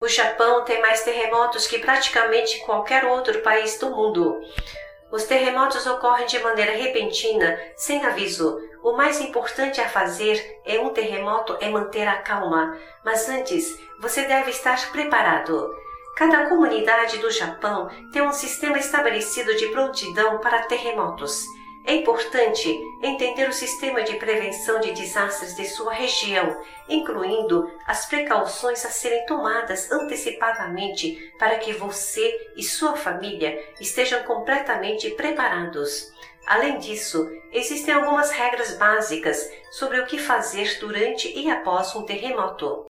O Japão tem mais terremotos que praticamente qualquer outro país do mundo. Os terremotos ocorrem de maneira repentina, sem aviso. O mais importante a fazer em um terremoto é manter a calma, mas antes você deve estar preparado. Cada comunidade do Japão tem um sistema estabelecido de prontidão para terremotos. É importante entender o sistema de prevenção de desastres de sua região, incluindo as precauções a serem tomadas antecipadamente para que você e sua família estejam completamente preparados. Além disso, existem algumas regras básicas sobre o que fazer durante e após um terremoto.